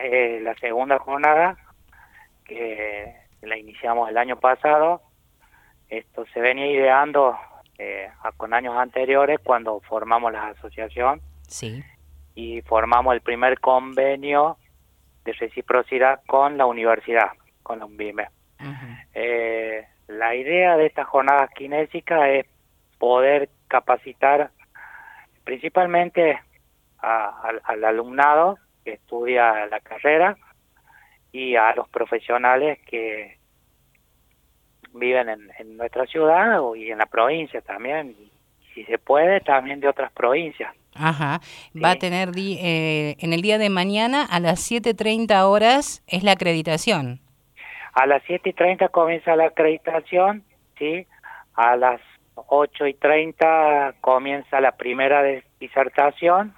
la segunda jornada, que la iniciamos el año pasado. Esto se venía ideando con años anteriores cuando formamos la asociación Sí. y formamos el primer convenio de reciprocidad con la universidad, con la UNVIME. Ujú. La idea de estas jornadas kinésicas es poder capacitar principalmente al alumnado que estudia la carrera y a los profesionales que viven en nuestra ciudad y en la provincia también, y si se puede también de otras provincias. Ajá. Va a ¿Sí? tener en el día de mañana a las 7:30 horas es la acreditación. A las 7:30 comienza la acreditación, ¿sí? A las 8:30 comienza la primera disertación.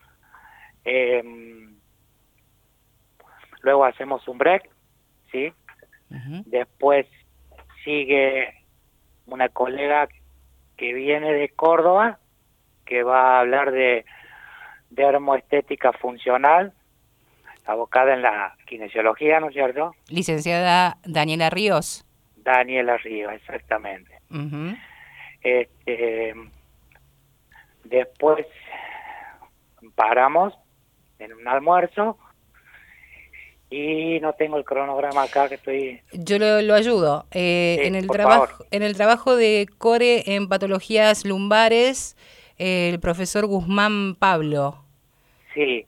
Luego hacemos un break, ¿sí? Ujú. Después sigue una colega que viene de Córdoba, que va a hablar de dermoestética funcional, abocada en la kinesiología, ¿no es cierto? Licenciada Daniela Ríos. Daniela Ríos, exactamente. Ujú. Este, después paramos en un almuerzo y no tengo el cronograma acá que estoy... Yo lo ayudo. Sí, por favor. En el trabajo de core en patologías lumbares, el profesor Guzmán Pablo. Sí,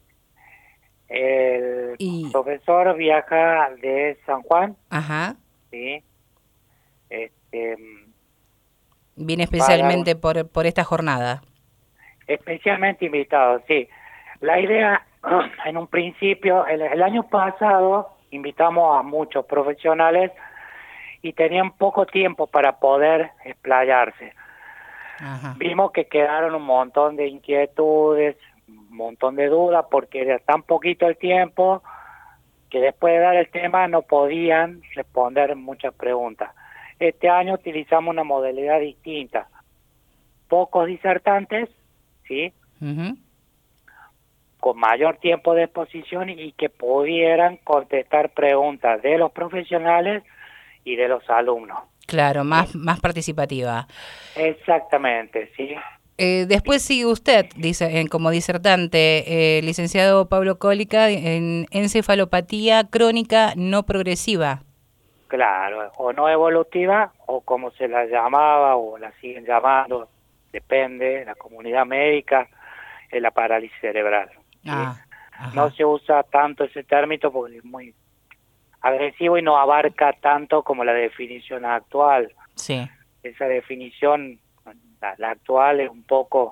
el Y, profesor viaja de San Juan, ajá, ¿sí? Este, viene va a dar un... especialmente por esta jornada. Especialmente invitado, sí. La idea, en un principio, el año pasado invitamos a muchos profesionales y tenían poco tiempo para poder explayarse. Ajá. Vimos que quedaron un montón de inquietudes, un montón de dudas, porque era tan poquito el tiempo que después de dar el tema no podían responder muchas preguntas. Este año utilizamos una modalidad distinta. Pocos disertantes, ¿sí? Ujú. Con mayor tiempo de exposición y que pudieran contestar preguntas de los profesionales y de los alumnos. Claro, ¿Sí? más participativa. Exactamente, ¿sí? Después sigue usted, dice, como disertante, licenciado Pablo Cólica, en encefalopatía crónica no progresiva. Claro, o no evolutiva, o como se la llamaba, o la siguen llamando, depende, la comunidad médica, es la parálisis cerebral, ¿sí? Ah, No ajá, se usa tanto ese término porque es muy agresivo y no abarca tanto como la definición actual. sí. Esa definición, la actual, es un poco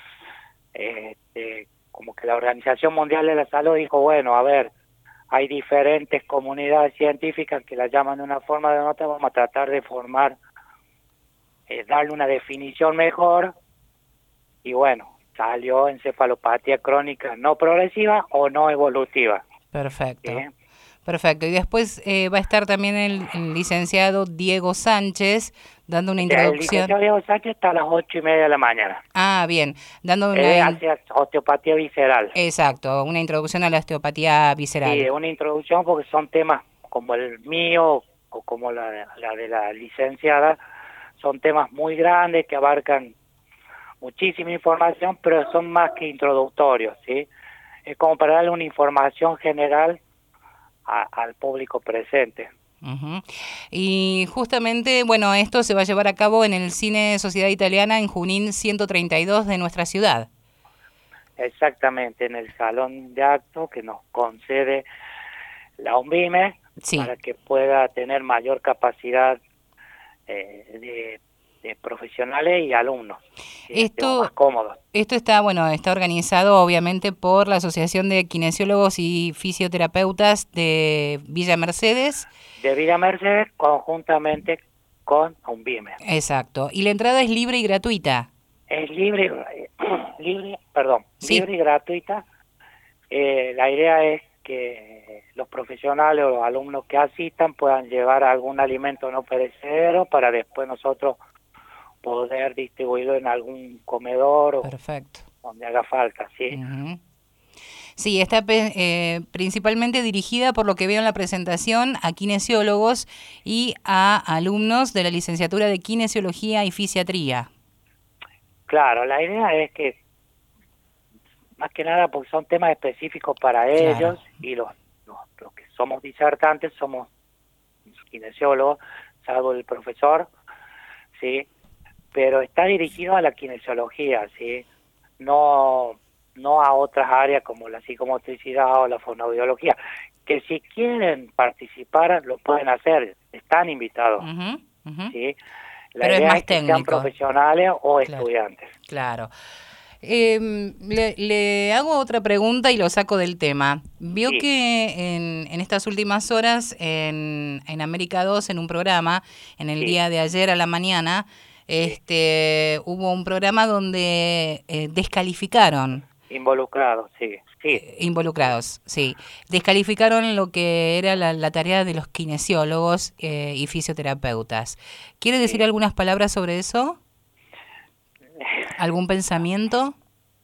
como que la Organización Mundial de la Salud dijo, bueno, a ver, hay diferentes comunidades científicas que la llaman de una forma o de otra, vamos a tratar de formar, darle una definición mejor, y bueno, salió encefalopatía crónica no progresiva o no evolutiva. ¿Sí? Perfecto. Perfecto. Y después va a estar también el licenciado Diego Sánchez dando una El introducción. licenciado Diego Sánchez está a las 8:30 de la mañana. Ah, bien. Dando Él hace osteopatía visceral. exacto, una introducción a la osteopatía Sí, visceral. es una introducción porque son temas como el mío o como la de la licenciada, son temas muy grandes que abarcan muchísima información, pero son más que introductorios, ¿sí? Es como para darle una información general al público presente. Ujú. Y justamente, bueno, esto se va a llevar a cabo en el Cine Sociedad Italiana en Junín 132 de nuestra ciudad. Exactamente, en el salón de actos que nos concede la UNVIME Sí. para que pueda tener mayor capacidad de profesionales y alumnos, que estemos más Esto, cómodos. esto está, bueno, está organizado obviamente por la Asociación de Kinesiólogos y Fisioterapeutas de Villa Mercedes. De Villa Mercedes conjuntamente con UNVIME. Exacto. Y la entrada es libre y gratuita. Es libre, Sí. libre y gratuita. La idea es que los profesionales o los alumnos que asistan puedan llevar algún alimento no perecedero para después nosotros poder distribuirlo en algún comedor o Perfecto. donde haga falta, ¿sí? Ujú. Sí, está principalmente dirigida, por lo que veo en la presentación, a kinesiólogos y a alumnos de la licenciatura de Kinesiología y Fisiatría. Claro, la idea es que, más que nada, porque son temas específicos para Claro. ellos, y los que somos disertantes somos kinesiólogos, salvo el profesor, ¿sí? Pero está dirigido a la kinesiología, ¿sí? No, no a otras áreas como la psicomotricidad o la fonoaudiología, que si quieren participar lo pueden hacer, están invitados, Ujú, ujú. ¿sí? La Pero es idea más es que sean técnico. profesionales o Claro, estudiantes. claro. Le hago otra pregunta y lo saco del tema. Vio Sí, que en estas últimas horas en América 2, en un programa, en el sí, día de ayer a la mañana, sí. hubo un programa donde descalificaron Involucrados, sí, sí, sí, involucrados, sí. Descalificaron lo que era la tarea de los kinesiólogos y fisioterapeutas. ¿Quiere decir sí. algunas palabras sobre eso? ¿Algún pensamiento?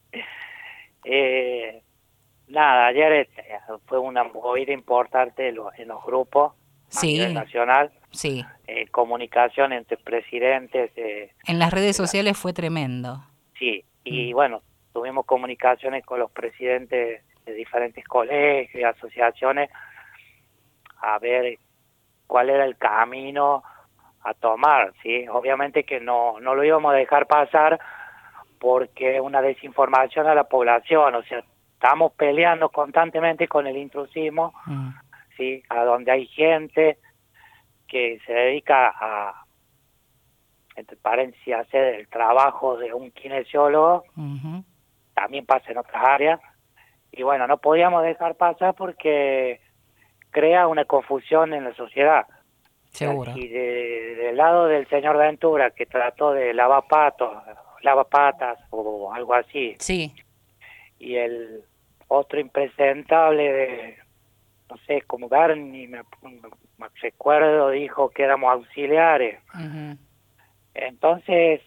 Eh, Nada, ayer fue una movida importante en los grupos a nivel Sí, nacional, sí. comunicación entre presidentes, En las redes de la, sociales fue tremendo. sí, Mm, y bueno, tuvimos comunicaciones con los presidentes de diferentes colegios y asociaciones a ver cuál era el camino a tomar, ¿sí? Obviamente que no lo íbamos a dejar pasar porque es una desinformación a la población, o sea, estamos peleando constantemente con el intrusismo, mm, ¿sí? A donde hay gente que se dedica a, entre paréntesis, a hacer el trabajo de un kinesiólogo, ujú, también pasa en otras áreas, y bueno, no podíamos dejar pasar porque crea una confusión en la sociedad. O sea, seguro. si del lado del señor Ventura, que trató de lavapatas o algo así, Sí. y el otro impresentable de, no sé, como Garni, me recuerdo, dijo que éramos auxiliares. Ujú. Entonces,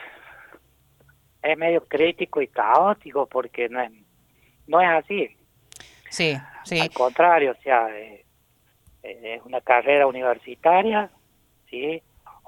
es medio crítico y caótico porque no es así. Sí, sí. Al contrario, o sea, es una carrera universitaria, ¿sí?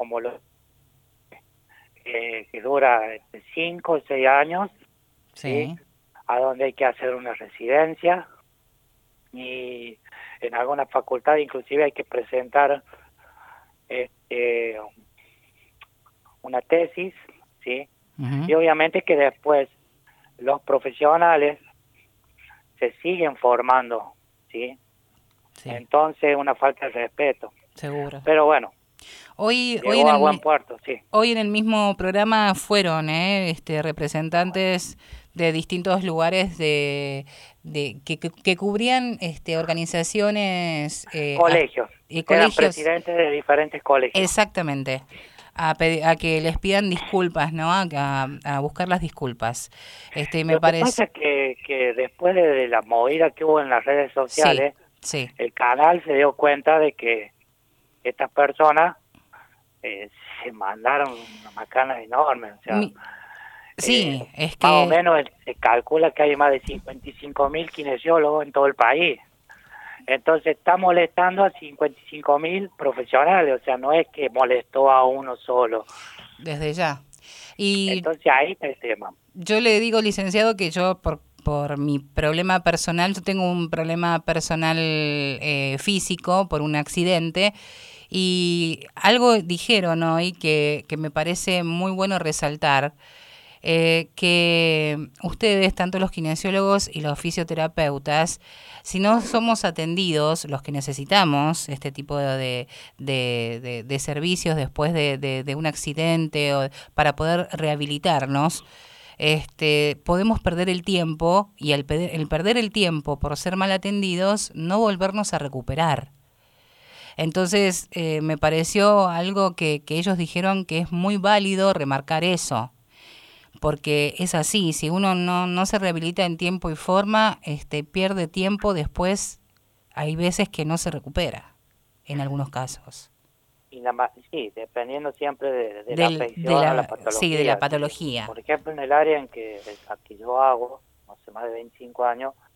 Que dura 5 o 6 años, ¿sí? Sí. A donde hay que hacer una residencia, y en alguna facultad inclusive hay que presentar este, una tesis, ¿sí? Ujú, Y obviamente que después los profesionales se siguen formando, ¿sí? sí, Entonces una falta de respeto. seguro. Pero bueno, Hoy llegó a buen puerto, sí. hoy en el mismo programa fueron representantes de distintos lugares que cubrían organizaciones Colegios, y eran colegios. presidentes de diferentes colegios. Exactamente. A que les pidan disculpas, ¿no? A buscar las disculpas. Me Lo que parece. pasa es que después de la movida que hubo en las redes Sí, sociales, sí. el canal se dio cuenta de que estas personas eh, se mandaron una macana enorme, o sea, Mi- sí, es más o que. menos se calcula que hay más de 55.000 kinesiólogos en todo el país. Entonces está molestando a 55.000 profesionales, o sea, no es que molestó a uno solo. Desde ya. Y Entonces ahí está el tema. yo le digo, licenciado, que yo por mi problema personal, yo tengo un problema personal físico por un accidente y algo dijeron hoy que me parece muy bueno resaltar, que ustedes, tanto los kinesiólogos y los fisioterapeutas, si no somos atendidos, los que necesitamos este tipo de servicios después de un accidente o para poder rehabilitarnos, podemos perder el tiempo y el perder el tiempo por ser mal atendidos, no volvernos a recuperar. Entonces, me pareció algo que ellos dijeron que es muy válido remarcar eso, porque es así, si uno no se rehabilita en tiempo y forma, pierde tiempo, después hay veces que no se recupera, en algunos casos. Y sí, dependiendo siempre de la De afección o la la, sí, de la patología. Sí. patología. Por ejemplo, en el área en la que yo hago, hace más de 25 años,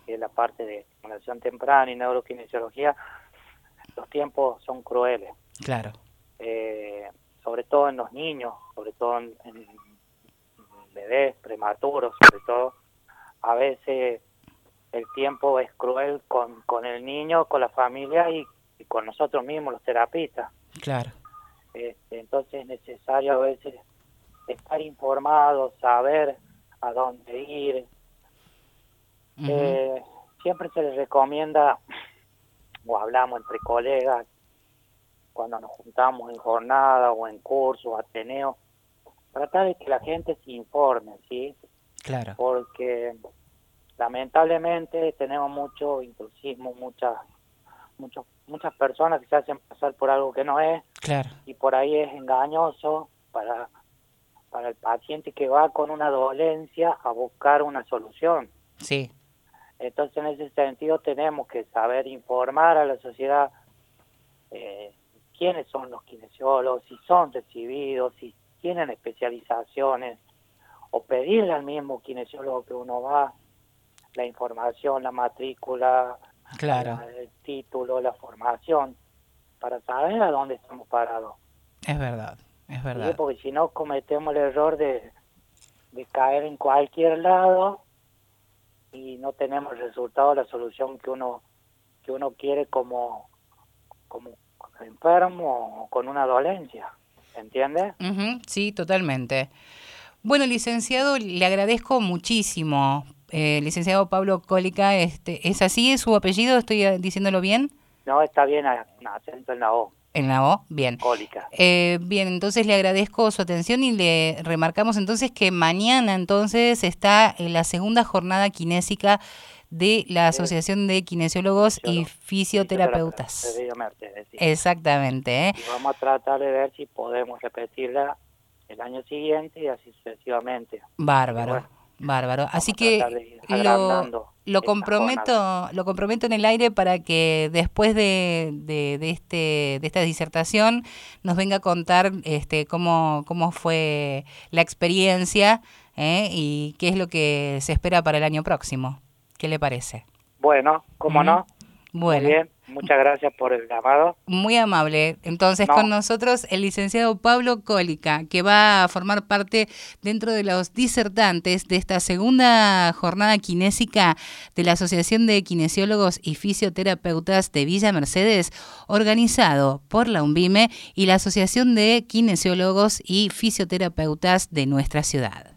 que es la parte de estimulación temprana y neurokinesiología, los tiempos son crueles. Claro. Sobre todo en los niños, sobre todo en bebés prematuros, sobre todo, a veces el tiempo es cruel con el niño, con la familia y con nosotros mismos, los terapistas. Claro. Entonces es necesario a veces estar informado, saber a dónde ir. Uh-huh. Siempre se les recomienda, o hablamos entre colegas, cuando nos juntamos en jornada o en cursos, ateneos, tratar de que la gente se informe, ¿sí? Claro. Porque lamentablemente tenemos mucho intrusismo, muchas personas que se hacen pasar por algo que no es, claro, y por ahí es engañoso para el paciente que va con una dolencia a buscar una solución. Sí. Entonces, en ese sentido, tenemos que saber informar a la sociedad quiénes son los kinesiólogos, si son recibidos, si tienen especializaciones, o pedirle al mismo kinesiólogo que uno va la información, la matrícula, claro, el título, la formación, para saber a dónde estamos parados. Es verdad, es verdad. ¿Sí? Porque si no cometemos el error de caer en cualquier lado y no tenemos el resultado, la solución que uno quiere como enfermo o con una dolencia, ¿entiende? Uh-huh, sí, totalmente. Bueno, licenciado, le agradezco muchísimo. Licenciado Pablo Cólica, ¿es así su apellido? ¿Estoy diciéndolo bien? No, está bien, acento en la O. En la O, bien. Cólica. Bien, entonces le agradezco su atención y le remarcamos entonces que mañana entonces está en la segunda jornada kinésica de la Asociación de Kinesiólogos y Fisioterapeutas. Exactamente. Y vamos a tratar de ver si podemos repetirla el año siguiente y así sucesivamente. Bárbaro. Bueno, bárbaro. Así que lo comprometo en el aire para que después de esta disertación nos venga a contar cómo fue la experiencia y qué es lo que se espera para el año próximo. ¿Qué le parece? Bueno, ¿cómo no? Bueno. Muy bien, muchas gracias por el llamado. Muy amable. Entonces, con nosotros el licenciado Pablo Cólica, que va a formar parte dentro de los disertantes de esta segunda jornada kinésica de la Asociación de Kinesiólogos y Fisioterapeutas de Villa Mercedes, organizado por la UNVIME y la Asociación de Kinesiólogos y Fisioterapeutas de nuestra ciudad.